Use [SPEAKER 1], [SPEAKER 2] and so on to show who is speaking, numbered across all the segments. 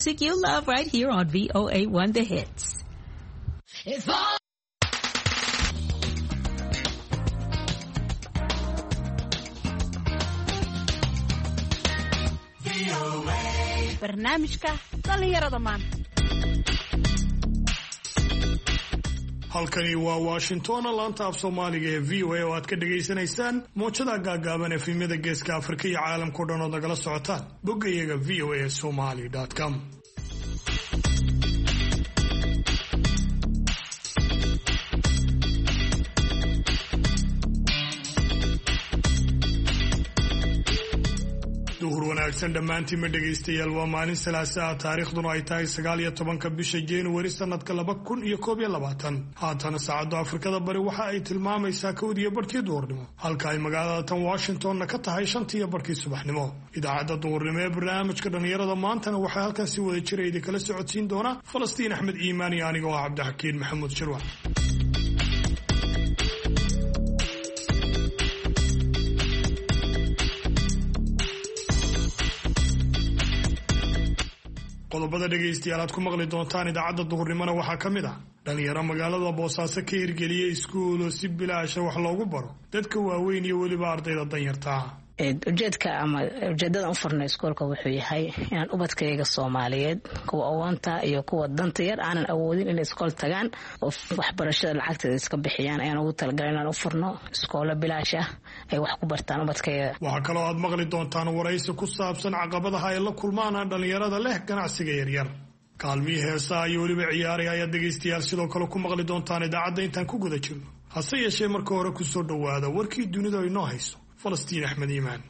[SPEAKER 1] Music you love right here on VOA1 The Hits. It's all
[SPEAKER 2] barnaamijka dhalinyarada maanta.
[SPEAKER 3] halkani waa Washington laanta af Soomaaliga ee VOA oo aad ka dhageysanaysaan moojada gaagaaban ee filimada Geeska Afrika iyo caalamka oo dhan oo nagala socotaan boggayaga voasomali.com. duhur wanaagsan dhammaantiin ma dhegaystayaal waa maalin Salaasaa taariikhduna ay tahay 19 bisha January sanadka 2021 haatan saacada Afrikada bari waxa ay tilmaamaysaa 1:00 duhurnimo halka ay magaalada tan Washington ka tahay 5:00 subaxnimo idaacada duhurnimo ee barnaamijka dhalinyarada maantana waxa halkan si wada jira idin kala socodsiin doona Falastiin Axmed Iimaan iyo aniga oo Cabdixakiin Maxamuud Shirwax. qodobada dhageystayaal aad ku maqli doontaan idaacada duhurnimona waxaa ka mid ah dhalinyaro magaalada Boosaaso ka hirgeliyay iskuul oo si bilaash wax loogu baro dadka waaweyn iyo waliba ardayda danyarta
[SPEAKER 4] ujeedada u furnay iskoolka wuxuu yahay inaan ubadkayga Soomaaliyeed kuwa awoonta iyo kuwa danta yar aanan awoodin inay iskool tagaan oo waxbarashada lacagteeda iska bixiyaan ayaan ugu talagalay inaan u furno iskoolo bilaash ah ay wax ku bartaan ubadkayga.
[SPEAKER 3] waxaa kaloo aad maqli doontaan waraysi ku saabsan caqabadaha ay la kulmaan dhalinyarada leh ganacsiga yaryar kaalmihii heesaha iyo weliba ciyaaraha ayaa dhegaystayaal sidoo kale ku maqli doontaan idaacadda intaan ku guda jirno hase yeeshee marka hore ku soo dhowaada warkii dunida ay noo hayso Falastiin Axmed Iimaan.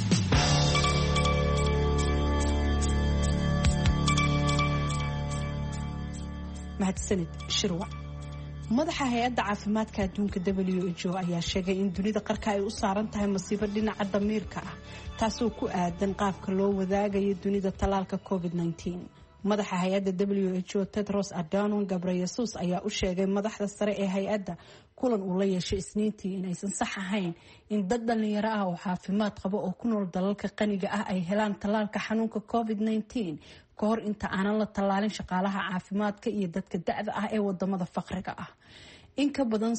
[SPEAKER 2] mahadsanid Shirwax. madaxa hay'adda caafimaadka adduunka WHO ayaa sheegay in dunida qarka ay u saaran tahay masiibo dhinaca damiirka ah taasoo ku aadan qaabka loo wadaagayo dunida talaalka COVID-19. madaxa hay'adda WHO Tedros Adhanom Ghebreyesus ayaa u sheegay madaxda sare ee hay'adda kulan uu la yeeshay Isniintii in aysan sax ahayn in dad dhalinyaro ah oo caafimaad qaba oo ku nool dalalka qaniga ah ay helaan talaalka xanuunka COVID-19 ka hor inta aanan la talaalin shaqaalaha caafimaadka iyo dadka da'da ah ee wadamada faqriga ah. in ka badan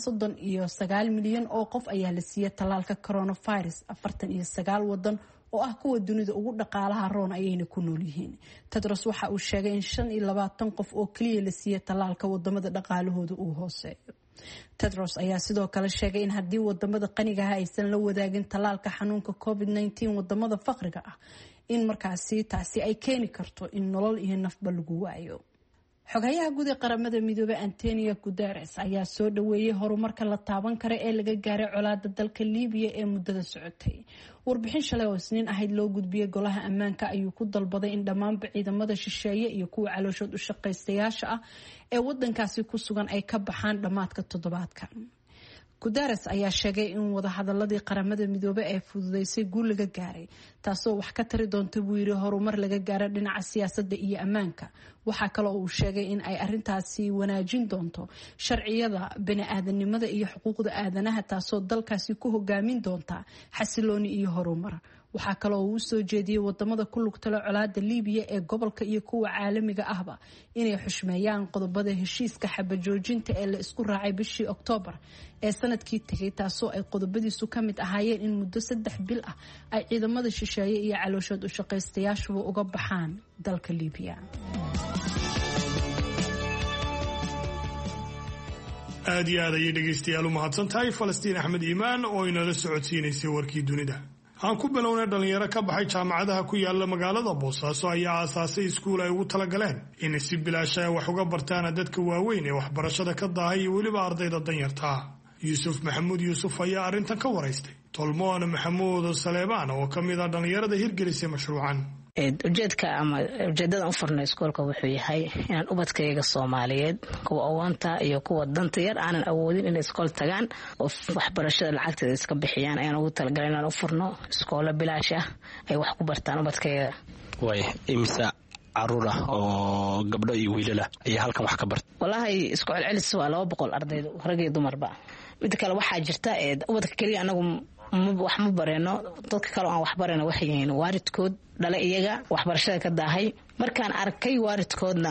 [SPEAKER 2] 39 milyan oo qof ayaa la siiyay talaalka coronavirus 49 wadan oo ah kuwa dunida ugu dhaqaalaha roon ayayna ku nool yihiin. Tedros waxa uu sheegay in 25 qof oo kaliya la siiyay talaalka wadamada dhaqaalahooda uu hooseeyo. Tedros ayaa sidoo kale sheegay in haddii wadamada qaniga ah aysan la wadaagin talaalka xanuunka COVID-19 wadamada faqriga ah in markaasi taasi ay keeni karto in nolol iyo nafba lagu waayo. xogayaha guud ee qaramada midoobay Antonio Guterres ayaa soo dhaweeyay horumarka la taaban karo ee laga gaaray colaadda dalka Liibiya ee muddada socotay. warbixin shalay oo Isniin ahayd loo gudbiyay golaha ammaanka ayuu ku dalbaday in dhammaan ciidamada shisheeye iyo kuwa calooshood u shaqaystayaasha ah ee wadankaasi ku sugan ay ka baxaan dhamaadka toddobaadkan. Guterres ayaa sheegay in wadahadaladii qaramada midoobay ay fududeysay guul laga gaaray taasoo wax ka tari doonta buu yiri horumar laga gaaray dhinaca siyaasadda iyo ammaanka. waxa kale oo uu sheegay in ay arintaasi wanaajin doonto sharciyada bini'aadanimada iyo xuquuqda aadanaha taasoo dalkaasi ku hogaamin doonta xasilooni iyo horumar. waxa kale oo uu soo jeediyay wadamada ku lugta leh colaadda Liibiya ee gobolka iyo kuwa caalamiga ahba inay xushmeeyaan qodobada heshiiska xabajoojinta ee la isku raacay bishii Oktoobar ee sanadkii tagay taasoo ay qodobadiisu ka mid ahaayeen in muddo 3 bil ah ay ciidamada shisheeye iyo calooshood u shaqaystayaashu uga baxaan dalka Liibiya.
[SPEAKER 3] aad iyo aad ayay dhegaystayaal u mahadsantahay Falastiin Axmed Iimaan oo inala socodsiinaysay warkii dunida. aan ku bilownay dhalinyaro ka baxay jaamacadaha ku yaala magaalada Boosaaso ayaa aasaasay iskuul ay ugu talagaleen in si bilaash ah wax uga bartaan dadka waaweyn ee waxbarashada ka daahay iyo waliba ardayda danyarta. Yuusuf Maxamuud Yuusuf ayaa arrintan ka waraystay Tolmoon Maxamuud Saleebaan oo ka mid ah dhalinyarada hirgelisay mashruucan.
[SPEAKER 4] ujeedada u furnay iskoolka wuxuu yahay inaan ubadkayga Soomaaliyeed kuwa awoonta iyo kuwa danta yar aanan awoodin inay iskool tagaan oo waxbarashada lacagteeda iska bixiyaan ayaan ugu talagalay inaan u furno iskoolo bilaash ah ay wax ku bartaan ubadkayga.
[SPEAKER 5] way imisa caruur ah oo gabdho iyo wiilal ah ayaa halkan wax ka barta.
[SPEAKER 4] wallahi iskool celis waa 200 arday rag iyo dumarba. mid kale waxaa jirta ubadka kaliya anagu wax ma bareeno dadka kale aan wax bareeno waxay yihiin waalidkood dhala iyaga waxbarashada ka daahay markaan arkay waalidkoodna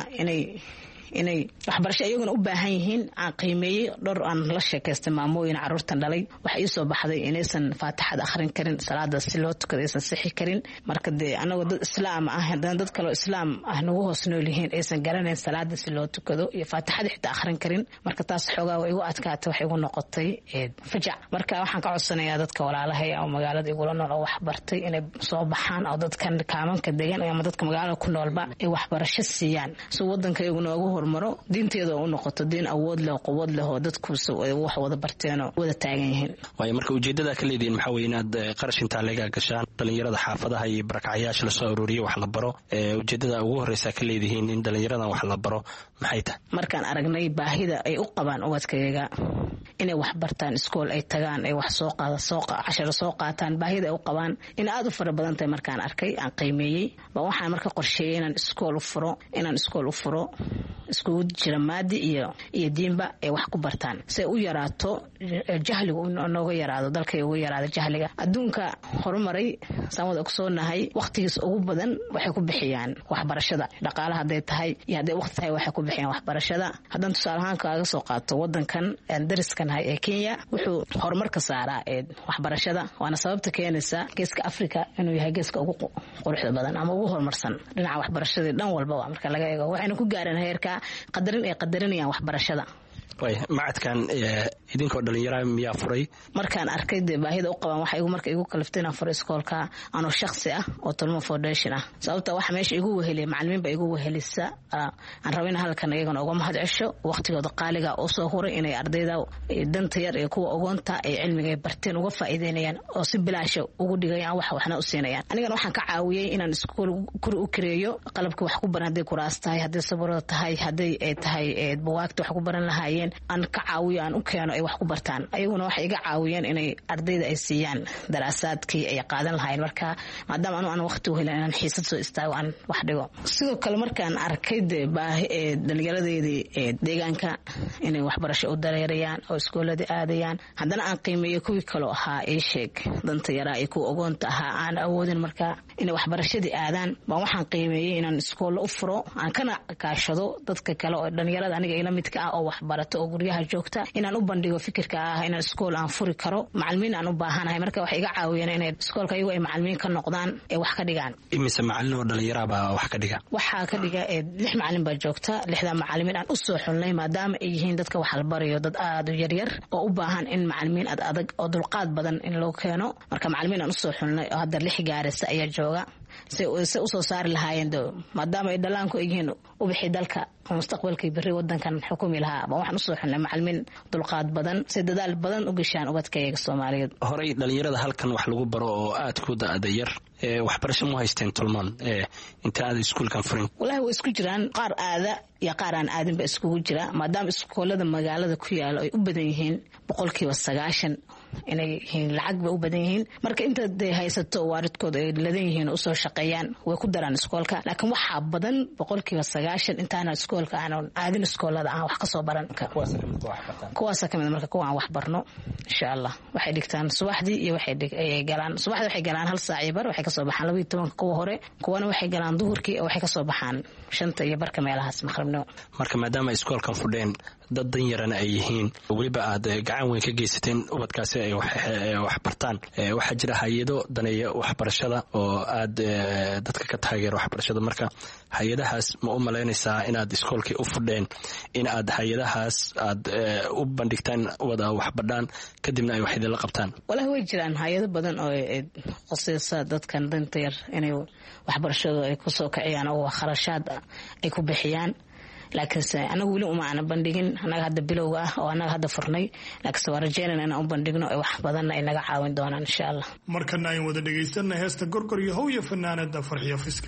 [SPEAKER 4] inay waxbarasho iyaguna u baahan yihiin aan qiimeeyey dhowr aan la sheekaystay maamooyin caruurtan dhalay waxa ii soo baxday inaysan faatixad akhrin karin salaada si loo tukado aysan sixi karin marka dee anagoo dad islaam ah haddana dad kaloo islaam ah nagu hoos nool yihiin aysan garanayn salaada si loo tukado iyo faatixada xitaa akhrin karin marka taas xoogaa way igu adkaatay waxay igu noqotay fajac marka waxaan ka codsanayaa dadka walaalahay oo magaalada igula nool oo wax bartay inay soo baxaan oo dadkan kaamanka degan ama dadka magaalada ku noolba ay waxbarasho siiyaan si wadanka iyaguna ugu maro diinteeda u noqoto diin awood leh quwad leh oo dadku wax wada barteen oo wada taagan yihiin
[SPEAKER 5] way marka ujeedada ka leedin maxaa weeye inaad qarash inta laga gashaan dhalinyarada xaafadaha iyo barakacayaasha la soo ururiyo wax la baro ujeedada ugu horeysa ka leedihiin in dhalinyarada wax la baro maxay tahay
[SPEAKER 4] markaan aragnay baahida ay u qabaan ubadkayga inay wax bartaan iskool ay tagaan ay wax cashar soo qaataan baahida ay u qabaan in aad u fara badan tahay markaan arkay aan qiimeeyey waxaan marka qorsheeyay inaan iskool u furo iskugu jira maadi iyo diinba ay wax ku bartaan si u yaraato jahligu nooga yaraado dalka ugu yaraado jahliga adduunka horumaray samada ogsoonahay waqtigiis ugu badan waxay ku bixiyaan waxbarashada dhaqaalaha haday tahay iyo haday waqti tahay waxay ku bixiyaan waxbarashada hadan tusaale ahaan kaaga soo qaato wadankan dariskan hay ee Kenya wuxuu horumar ka saaraa waxbarashada waana sababta keenaysa geeska Afrika inuu yahay geeska ugu quruxda badan ama ugu horumarsan dhinaca waxbarashada dhan walba marka laga eego waxayna ku gaareen heerka qadarinayaan waxbarashada
[SPEAKER 5] way macadkan idinkoo dhalinyaro miyaa furay
[SPEAKER 4] markaan arkay baahida u qabaan waxa igu marka igu kaliftayna furay iskoolka ano shakhsi ah oo Tolmo Foundation ah sababta waxa meesha igu wehelay macallimiin ba igu wehelisa aan rabin halkan iyagana uga mahad cesho waqtigooda qaaliga oo soo horay inay ardayda danta yar ee kuwa ogoonta ay cilmiga barteen uga faa'iideynayaan oo si bilaash ugu dhigayaan waxna u siinayaan anigana waxaan ka caawiyay inaan iskool kor u kireeyo qalabka wax ku baran haday kuraas tahay haday sabaro tahay haday tahay buugaagta wax ku baran lahaayeen aan ka caawiyo aan u keeno ay wax ku bartaan ayaguna waxay iga caawiyeen inay ardayda ay siiyaan daraasaadkii ay qaadan lahaayeen marka maadaama aan waqti u helin inaan xiisad soo istaago aan wax dhigo sidoo kale markaan arkay baahi dhalinyaradeedii deegaanka inay waxbarasho u dareerayaan oo iskoolada aadayaan haddana aan qiimeeyo kuwii kale ahaa ee sheeg danta yaraa ay ku ogoonta ahaa aan awoodin marka inay waxbarashadii aadaan baan waxaan qiimeeyay inaan iskool u furo aan kana kaashado dadka kale oo dhalinyarada aniga ila midka ah oo waxbarato oo guryaha joogta inaan u bandhigo fikirka ah inaan iskool aan furi karo macallimiin aan u baahanahay marka waxay iga caawiyeen inay iskoolka iyagu ay macallimiin ka noqdaan ee wax ka dhigaan
[SPEAKER 5] imise macallin oo dhalinyaro baa wax ka dhiga
[SPEAKER 4] waxa ka dhiga 6 macallin baa joogta 6 macallimiin aan u soo xulnay maadaama ay yihiin dadka wax la barayo dad aad u yar oo u baahan in macallimiin adag oo dulqaad badan in loo keeno marka macallimiin aan u soo xulnay oo hadda 6 gaaraysa ayaa jooga si u soo saari lahaayeen maadaama ay dhalaanku yihiin u bixi dalka mustaqbalka bari wadankan xukumi lahaa waxaan u soo xulnay macallimiin dulqaad badan si dadaal badan u gashaan ubadkayga Soomaaliyeed
[SPEAKER 5] horay dhalinyarada halkan wax lagu baro oo aad ku daadayar waxbarasho ma haysteen Tolman inta aad iskuulkan furin
[SPEAKER 4] wallahi way isku jiraan qaar aada iyo qaar aan aadin ba iskugu jira maadaama iskoolada magaalada ku yaalo ay u badan yihiin 90% inay lacag ba u badan yihiin marka inta haysato waalidkood ay ladan yihiin oo soo shaqeeyaan way ku daraan iskoolka laakiin waxa badan 90% intaana iskoolka aan aadin iskoolada aan wax ka soo baran kuwaas kamid marka kuwa aan wax barno insha Allah waxay dhigtaan subaxdii iyo waxay galaan subaxdii waxay galaan 1 saac iyo bar waxay ka soo baxaan 12 kuwa hore kuwana waxay galaan duhurkii waxay ka soo baxaan 5 iyo barka meelahaas maqribno
[SPEAKER 5] marka maadaama iskoolkan fudheen dad dan yarana ay yihiin waliba aad gacan weyn ka geysateen ubadkaasi ay wax bartaan waxa jira hay'ado daneeyo waxbarashada oo aad dadka ka taageero waxbarashada marka hay'adahaas ma u maleynaysaa inaad iskoolkii u fudheen in aad hay'adahaas aad u bandhigtaan wada waxbadhaan kadibna ay wax idin la qabtaan
[SPEAKER 4] walahi way jiraan hay'ado badan oo qosaysa dadkan danta yar inay waxbarashada ay ku soo kaciyaan oo kharashaad ay ku bixiyaan laakiin anagu wali uma aan bandhigin anaga hadda bilowga ah oo anaga hadda furnay laakiin waa rajeynayna inaan u bandhigno ay wax badan ay naga caawin doonaan insha Allah
[SPEAKER 3] markana ay wada dhageysana heesta gorgor iyo hooyo fanaanada Farxiyo Fiska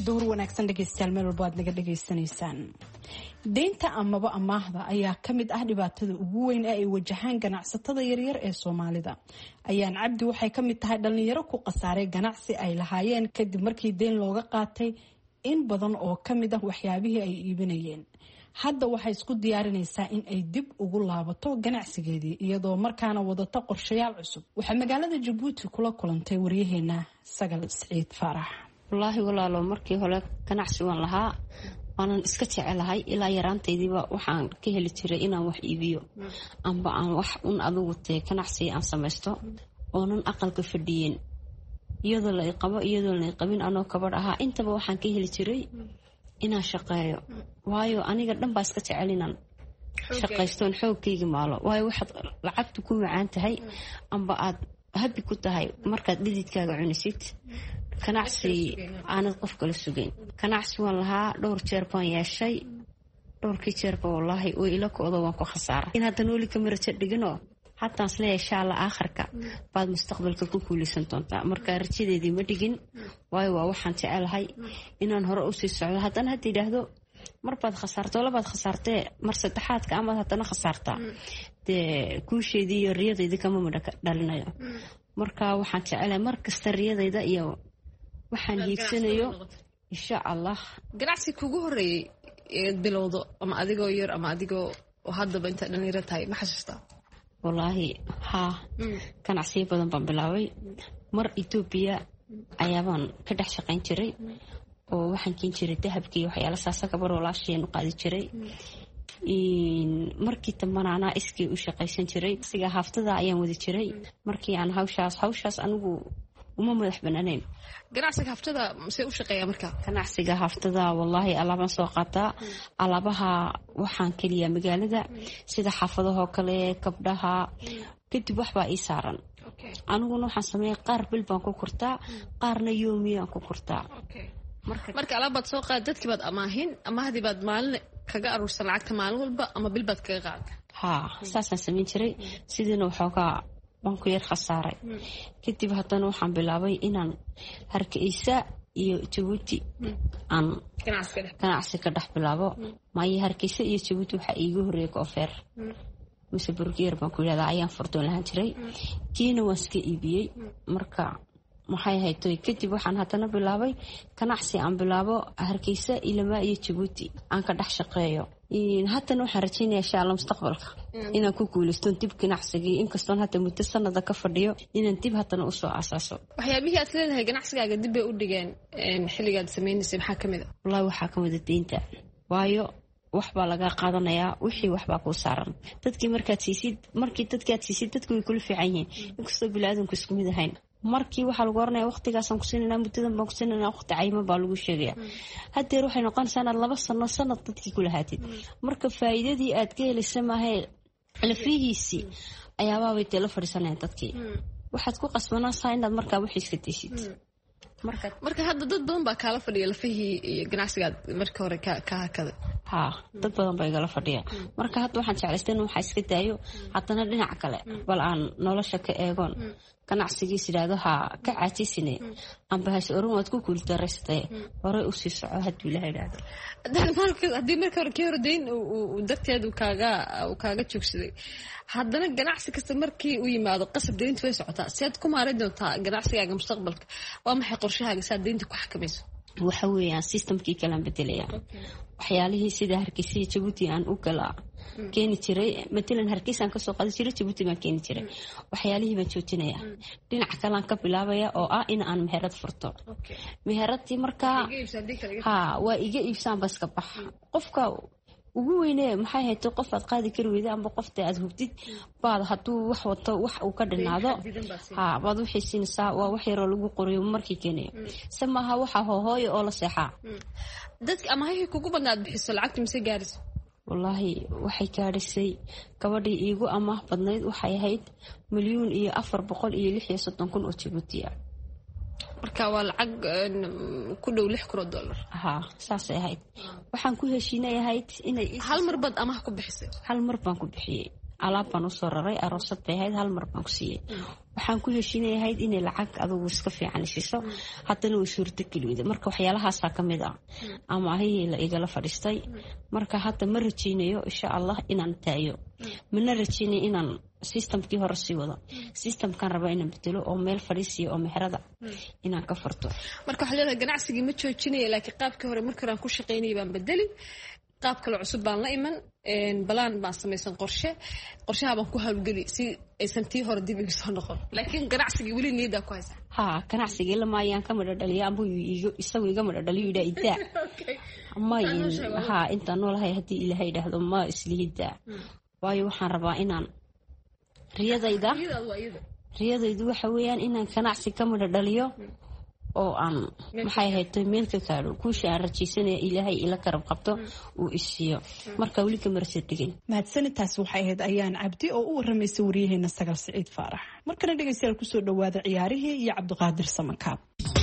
[SPEAKER 2] door wanaagsan dhegaystayaal meel walba aad naga dhagaysanaysaan. Deynta amaba amaahda ayaa ka mid ah dhibaatada ugu weyn ee ay wajahaan ganacsatada yaryar ee Soomaalida. Ayaan Cabdi waxay ka mid tahay dhalinyaro ku qasaaray ganacsi ay lahaayeen kadib markii deyn looga qaatay in badan oo ka mid ah waxyaabihii ay iibinayeen. Hadda waxay isku diyaarinaysaa in ay dib ugu laabato ganacsigeedii iyadoo markaana wadato qorshayaal cusub. Waxay magaalada Jabuuti kula kulantay waryaheena Sagal Saciid Faarax.
[SPEAKER 6] wallaahi walaalo markii hore ganacsi waan lahaa waanan iska jecelahay ilaa yaraantaydiiba waxaan ka heli jiray inaan wax iibiyo amba aan wax un adugu tee ganacsi aan samaysto oonan aqalka fadhiyeen iyadoo la iqabo iyadoo la iqabin anoo kabadh ahaa intaba waxaan ka heli jiray inaan shaqeeyo waayo aniga dhan baa iska jecelinan shaqaystoon xoogkayga maalo waayo waxaad lacagtu ku macaan tahay amba aad habi ku tahay markaad dhididkaaga cunisid ganacsi aanad qof kala sugayn ganacsi waan lahaa dhowr jeer baan yeeshay dhowrkii jeerba wallaahi oo ila kooda waan ku khasaaray in hadda nooli kamira dhigano hatta isleeyahay insha Allah aakhirka baad mustaqbalka ku kuulisan doontaa marka rajadeedii ma dhigin waayo waa waxaan jecelahay inaan hore u sii socdo haddana hadda yiraahdo marbaad khasaarto labaad khasaartee mar saddexaadka ama haddana khasaartaa dee kuusheedii iyo riyadeedii kama dhalinayo marka waxaan jecelahay mar kasta riyadeyda iyo waxaan hiigsanayo insha Allah
[SPEAKER 7] ganacsi kugu horeeyay ee bilowdo ama adigoo yar ama adigoo haddaba inta dhalinyaro tahay ma xasuustaa
[SPEAKER 6] wallaahi haa ganacsi badan baan bilaabay mar Ethiopia ayaabaan ka dhex shaqayn jiray oo waxaan keen jiray dahabkii waxyaalo saasaka bar walaasheen u qaadi jiray markii tamanaana iskii u shaqaysan jiray siga haftada ayaan wadi jiray markii aan hawshaas anigu uma madax banaanayn
[SPEAKER 7] ganacsiga haftada see u shaqeeyaa marka
[SPEAKER 6] ganacsiga haftada wallaahi alaabaan soo qaataa alaabaha waxaan kaliya magaalada sida xaafadaha kale kabdhaha kadib waxbaa ii saaran aniguna waxaan sameeyay qaar bil baan ku kurtaa qaarna yoomiyaan ku kurtaa
[SPEAKER 7] marka alaabaad soo qaad dadkii baad amaahin ama hadii baad maalin kaga aruursan lacagta maalin walba ama bil baad kaga qaada
[SPEAKER 6] haa saasaan samayn jiray sidiina waxoogaa waan ku yar khasaaray kadib haddana waxaan bilaabay inaan Hargeysa iyo Jabuuti aan ganacsi ka dhex bilaabo maayo Hargeysa iyo Jabuuti waxa iigu horeeyay Koonfur mise burgeer baan ku yiraahdaa ayaan furdoon lahaan jiray kiina waan iska iibiyay marka maxay haytay kadib waxaan haddana bilaabay ganacsi aan bilaabo Hargeysa ilaa iyo Jabuuti aan ka dhex shaqeeyo haddana waxaan rajaynayaa insha Allah mustaqbalka inaan ku guuleysto dib ganacsigii inkastoo hadda muddo sanada ka fadhiyo inaan dib haddana u soo asaaso
[SPEAKER 7] waxyaabihii aad leedahay ganacsigaaga dib bay u dhigeen xilligaad sameynaysa maxaa kamid ah
[SPEAKER 6] wallaahi waxaa kamid ah deynta waayo wax baa laga qaadanayaa wixii wax baa ku saaran dadkii markaad siisid dadku way kula fiican yihiin inkastoo bilaadanku isku mid ahayn markii waxa lagu oranayaa waqtigaasaan ku siinayna muddadan baan ku siinayna waqti cayma baa lagu sheegaya hadeer waxay noqonaysaa inaad 2 sano dadkii kula haatid marka faa'iidadii aad ka helaysa maahay lafihiisii ayaabaa way tala fariisanayaan dadkii waxaad ku qasbanaysaa inaad markaa wixii iska deeshid
[SPEAKER 7] marka hadda dad badan baa kala fadhiya lafihii iyo ganacsigaad marka hore ka hakada
[SPEAKER 6] haa dad badan baa igala fadhiya marka hadda waxaan jeclaystay in waxa iska daayo haddana dhinac kale bal aan nolosha ka eegoon ganacsigiisa yiraahdo ha ka caajisine amba hash oran waad ku kultaraystay hore u sii soco hadii la yiraahdo
[SPEAKER 7] hadii marka hore ka hordeyn uu darteed uu kaaga joogsaday haddana ganacsi kasta markii uu yimaado qasab deyntu way socotaa si aad ku maareyn doontaa ganacsigaaga mustaqbalka waa maxay qorshahaaga si aad deynta ku xakamayso
[SPEAKER 6] waxa weeyaan systemkii kala bedelaya waxyaalihii sida Hargeysa iyo Jabuuti aan u kala keeni jiray matalan Hargeysa aan ka soo qaadi jiray Jabuuti baan keeni jiray waxyaalihii baan joojinaya dhinac kale aan ka bilaabaya oo ah in aan meherad furto meheradii markaa waa iga iibsan baska bax qofka ugu weynee maxay hayto qof aad qaadi kari weyda amba qofta aad hubtid baad haduu wax wato wax uu ka dhinaado baad wixii siinaysaa waa wax yar oo lagu qoriyo markii keenayo samaha waxa hooyo oo la seexaa
[SPEAKER 7] dadka ama hay kugu badnaad bixiso lacagta mise gaariso
[SPEAKER 6] wallaahi waxay gaarisay gabadhii iigu amaah badnayd waxay ahayd 1,436,000 oo Jabuuti ah
[SPEAKER 7] marka waa lacag ku dhow $6,000
[SPEAKER 6] saasay ahayd waxaan ku heshiinay ahayd inay
[SPEAKER 7] hal mar bad amaah ku bixisay
[SPEAKER 6] hal mar baan ku bixiyay alaab baan usoo raray aroosad bay ahayd hal mar baan ku siiyey waxaan ku heshiinayahayd inay lacag adigu iska fiican isiiso haddana way suurtageli weyday marka waxyaalahaasaa ka mid ah ama ahihii la igala fadhiistay marka hadda ma rajaynayo insha allah inaan taayo mana rajaynayo inaan systemkii hore sii wado systemkan raba inaan bedelo oo meel fadhiisiyo oo meherada inaan ka furto
[SPEAKER 7] marka waxaa leedahay ganacsigii ma joojinaya laakiin qaabkii hore markii aan ku shaqaynayay baan bedeli qaab kale cusub baan la iman balaan baan samaysan qorshaha baan ku hawlgeli si aysan tii hore dib iga soo noqon laakiin ganacsigii weli niyaddaa ku haysaa
[SPEAKER 6] ganacsigii lamaayaan ka madhadhaliya amba isagu iga madhadhaliyo yidhaa idaa mayin intaan noolahay haddii ilaahay idhaahdo ma islihidaa waayo waxaan rabaa inaan riyadaydu waxa weeyaan inaan ganacsi ka madhadhaliyo oo aan maxay ahayd meel ka gaadho kuusha aan rajaysanaya ilaahay ila karab qabto uu isiiyo marka weli ka marsa degin
[SPEAKER 2] mahadsanitaas waxay ahayd ayaan cabdi oo u waramaysay waryaheena Sagal Siciid Faarax markana dhegeystayaal ku soo dhawaada ciyaarihii iyo Cabdiqaadir Samankaab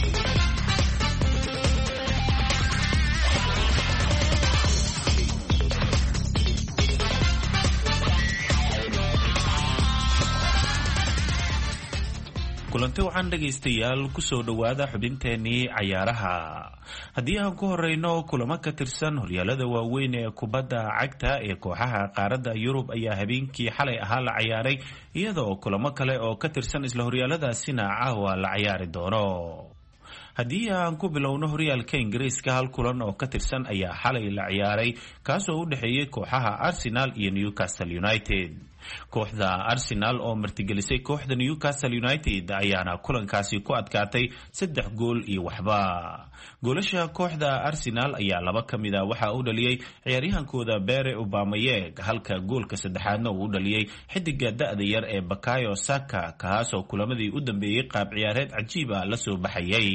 [SPEAKER 8] kulanti waxaan dhegaystayaal kusoo dhowaada xubinteenii cayaaraha haddii aan ku horeyno kulamo ka tirsan horyaalada waaweyn ee kubadda cagta ee kooxaha qaaradda Yurub ayaa habeenkii xalay ahaa la ciyaaray iyadoo kulamo kale oo ka tirsan isla horyaaladaasina caawa la ciyaari doono haddii aan ku bilowno horyaalka Ingiriiska hal kulan oo ka tirsan ayaa xalay la ciyaaray kaasoo u dhaxeeyay kooxaha Arsenal iyo Newcastle United kooxda Arsenal oo martigelisay kooxda Newcastle United ayaana kulankaasi ku adkaatay 3 gool iyo waxba goolasha kooxda Arsenal ayaa laba kamid ah waxa uu dhaliyay ciyaaryahankooda Pierre Aubameyang halka goolka saddexaadna uu dhaliyay xidiga da'da yar ee Bukayo Saka kaasoo kulamadii u dambeeyay qaab ciyaareed cajiib ah la soo baxayay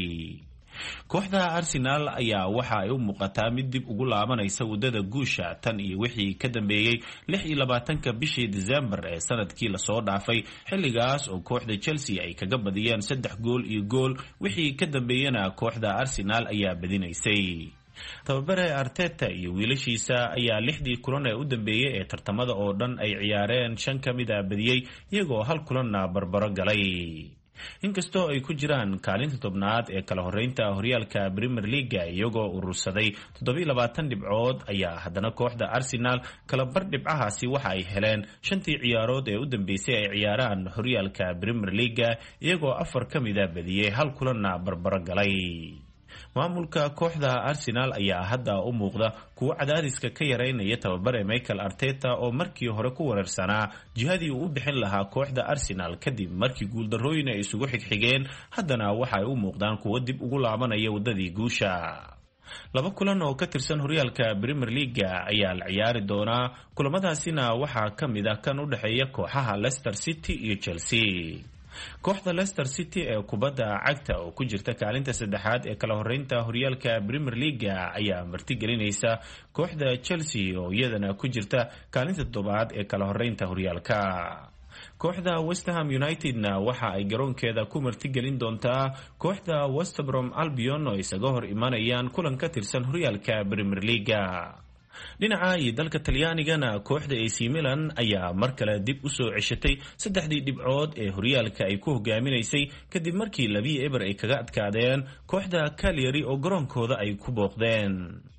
[SPEAKER 8] kooxda Arsenal ayaa waxa ay u muuqataa mid dib ugu laabanaysa wadada guusha tan iyo wixii ka dambeeyay 26ka bishii December ee sanadkii la soo dhaafay xilligaas oo kooxda Chelsea ay kaga badiyeen 3 gool iyo gool wixii ka dambeeyana kooxda Arsenal ayaa badinaysay tababare Arteta iyo wiilashiisa ayaa 6dii kulan ee u dambeeyay ee tartamada oo dhan ay ciyaareen 5 kamid ah badiyay iyagoo hal kulanna barbaro galay inkastoo ay ku jiraan kaalinta tobnaad ee kala horeynta horyaalka Premier League iyagoo urursaday 27 dhibcood ayaa haddana kooxda Arsenal kala bar dhibcahaasi waxa ay heleen 5tii ciyaarood ee u dambeysay ay ciyaaraan horyaalka Premier League iyagoo 4 kamid ah badiyay hal kulanna barbaro galay maamulka kooxda Arsenal ayaa hadda u muuqda kuwa cadaadiska ka yareynaya tababare Mikel Arteta oo markii hore ku wareersanaa jihadii uu u bixin lahaa kooxda Arsenal kadib markii guuldarrooyin ay isugu xigxigeen haddana waxa ay u muuqdaan kuwa dib ugu laabanaya wadadii guusha laba kulan oo ka tirsan horyaalka Premier League ayaa la ciyaari doonaa kulamadaasina waxaa ka mid ah kan u dhaxeeya kooxaha Leicester City iyo Chelsea kooxda Leicester City ee kubadda cagta oo ku jirta kaalinta saddexaad ee kala horeynta horyaalka Premier League ayaa martigelinaysa kooxda Chelsea oo iyadana ku jirta kaalinta 7aad ee kala horeynta horyaalka kooxda West Ham United-na waxa ay garoonkeeda ku martigelin doontaa kooxda West Brom Albion oo isaga hor imanayaan kulan ka tirsan horyaalka Premier League dhinaca iyo dalka Talyaanigana kooxda AC Milan ayaa mar kale dib u soo ceshatay 3dii dhibcood ee horyaalka ay ku hogaaminaysay kadib markii 2-0 ay kaga adkaadeen kooxda Cagliari oo garoonkooda ay ku booqdeen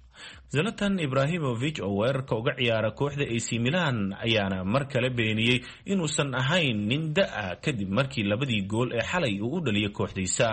[SPEAKER 8] Zlatan Ibrahimovic oo weerarka uga ciyaara kooxda AC Milan ayaana mar kale beeniyay inuusan ahayn nin da'a kadib markii 2 gool ee xalay uu u dhaliyay kooxdiisa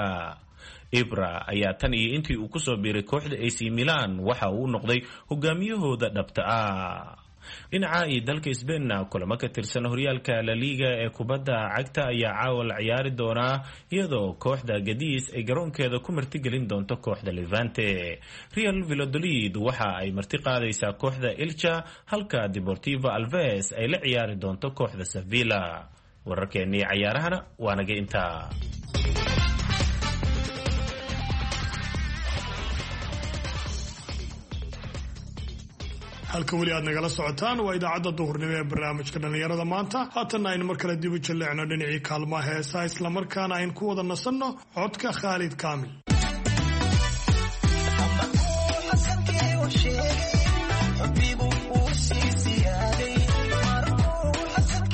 [SPEAKER 8] Ibra ayaa tan iyo intii uu ku soo biiray kooxda AC Milan waxa uu noqday hogaamiyahooda dhabta ah dhinaca iyo dalka Spain kulamo ka tirsan horyaalka La Liga ee kubadda cagta ayaa caawa la ciyaari doonaa iyadoo kooxda Cadiz ay garoonkeeda ku martigelin doonto kooxda Levante Real Valladolid waxa ay marti qaadaysaa kooxda Elche halka Deportivo Alaves ay la ciyaari doonto kooxda Sevilla wararkeennii ciyaarahana waa naga intaa
[SPEAKER 3] halka weli aad nagala socotaan waa idaacadda duhurnimo ee barnaamijka dhallinyarada maanta haatanna aynu mar kale dib u jalleecno dhinacii kaalmaha heesaa islamarkaana aynu ku wada nasanno codka Khaalid Kaamil
[SPEAKER 9] حبيبه وسيسي علي مرحو حسن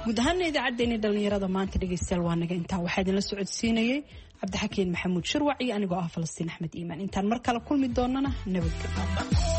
[SPEAKER 2] guud ahaan idaacaddeenii dhalinyarada maanta dhegaystayaal waa naga intaa waxaa idinla socodsiinayay cabdixakiin maxamuud shirwac iyo anigoo ah Falastiin Axmed Iimaan intaan mar kale kulmi doonana nabadgelyo